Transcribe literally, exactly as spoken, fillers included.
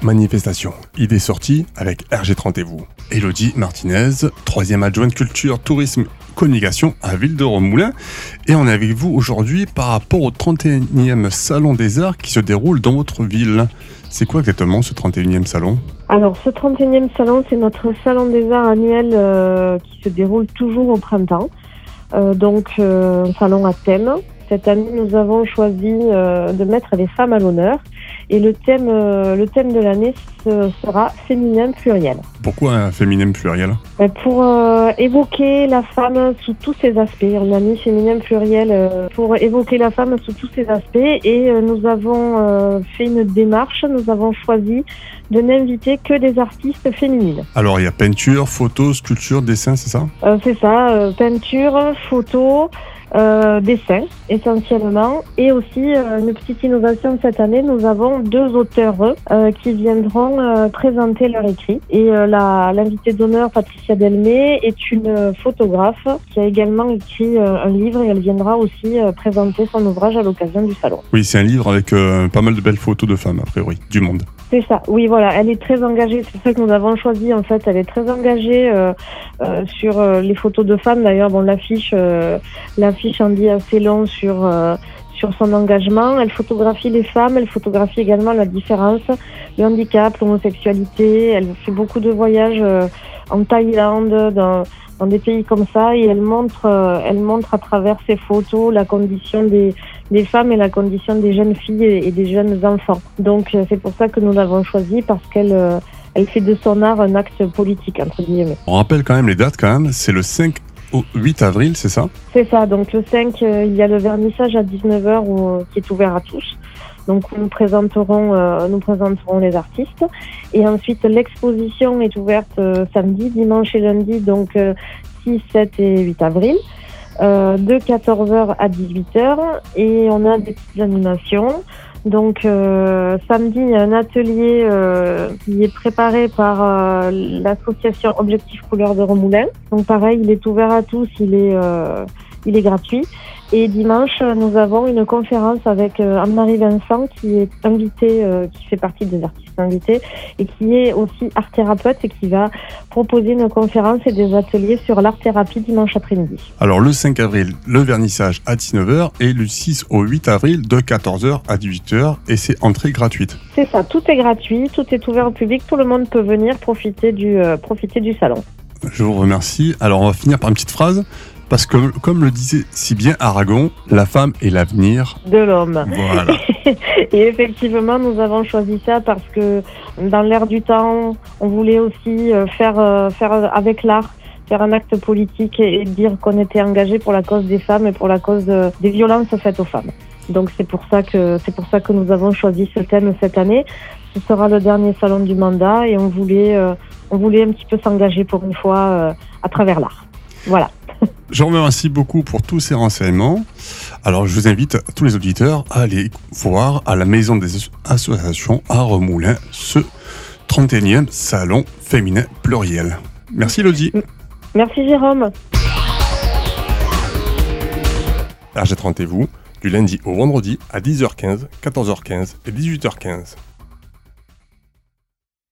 Manifestation, idée sortie avec R G trente et vous. Élodie Martinez, troisième adjointe culture, tourisme, communication à Ville de Remoulins. Et on est avec vous aujourd'hui par rapport au trente et unième Salon des Arts qui se déroule dans votre ville. C'est quoi exactement ce trente et unième salon ? Alors ce trente et unième salon, c'est notre salon des arts annuel euh, qui se déroule toujours au printemps. Euh, donc euh, un salon à thème. Cette année, nous avons choisi euh, de mettre les femmes à l'honneur. Et le thème, euh, le thème de l'année ce sera féminin pluriel. Pourquoi un féminin pluriel ? Pour euh, évoquer la femme sous tous ses aspects. On a mis féminin pluriel euh, pour évoquer la femme sous tous ses aspects. Et euh, nous avons euh, fait une démarche. Nous avons choisi de n'inviter que des artistes féminines. Alors il y a peinture, photo, sculpture, dessin, c'est ça ? euh, C'est ça, euh, peinture, photo... Euh, dessin essentiellement, et aussi euh, une petite innovation cette année, nous avons deux auteurs euh, qui viendront euh, présenter leur écrit, et euh, la, l'invitée d'honneur Patricia Delmé est une photographe qui a également écrit euh, un livre, et elle viendra aussi euh, présenter son ouvrage à l'occasion du salon. Oui, c'est un livre avec euh, pas mal de belles photos de femmes a priori, du monde. C'est ça, oui voilà, elle est très engagée, c'est ça que nous avons choisi en fait, elle est très engagée euh, euh, sur euh, les photos de femmes. D'ailleurs, bon, l'affiche, euh, l'affiche en dit assez long sur, euh, sur son engagement. Elle photographie les femmes, elle photographie également la différence, le handicap, l'homosexualité. Elle fait beaucoup de voyages euh, en Thaïlande, dans, dans des pays comme ça, et elle montre, euh, elle montre à travers ses photos la condition des, des femmes et la condition des jeunes filles et, et des jeunes enfants. Donc euh, c'est pour ça que nous l'avons choisie, parce qu'elle euh, elle fait de son art un acte politique, entre guillemets. On rappelle quand même les dates quand même, c'est le cinq au huit avril, c'est ça ? C'est ça, donc le cinq, euh, il y a le vernissage à dix-neuf heures où, qui est ouvert à tous. Donc nous présenterons, euh, nous présenterons les artistes. Et ensuite l'exposition est ouverte euh, samedi, dimanche et lundi, donc euh, six, sept et huit avril, euh, de quatorze heures à dix-huit heures. Et on a des petites animations. Donc euh, samedi, il y a un atelier euh, qui est préparé par euh, l'association Objectif Couleur de Remoulins. Donc pareil, il est ouvert à tous, il est, euh, il est gratuit. Et dimanche, nous avons une conférence avec euh, Anne-Marie Vincent qui est invitée, euh, qui fait partie des artistes invités et qui est aussi art-thérapeute et qui va proposer une conférence et des ateliers sur l'art-thérapie dimanche après-midi. Alors le cinq avril, le vernissage à dix-neuf heures et le six au huit avril de quatorze heures à dix-huit heures, et c'est entrée gratuite. C'est ça, tout est gratuit, tout est ouvert au public, tout le monde peut venir profiter du, euh, profiter du salon. Je vous remercie. Alors on va finir par une petite phrase. Parce que, comme le disait si bien Aragon, la femme est l'avenir de l'homme. Voilà. Et effectivement, nous avons choisi ça parce que dans l'air du temps, on voulait aussi faire, faire avec l'art, faire un acte politique et dire qu'on était engagé pour la cause des femmes et pour la cause de, des violences faites aux femmes. Donc c'est pour ça que c'est pour ça que nous avons choisi ce thème cette année. Ce sera le dernier salon du mandat et on voulait, euh, on voulait un petit peu s'engager pour une fois euh, à travers l'art. Voilà. Je vous remercie beaucoup pour tous ces renseignements. Alors, je vous invite tous les auditeurs à aller voir à la Maison des Associations à Remoulins ce trente et unième Salon féminin pluriel. Merci, Elodie. Merci, Jérôme. R G trente et vous, du lundi au vendredi à dix heures quinze, quatorze heures quinze et dix-huit heures quinze.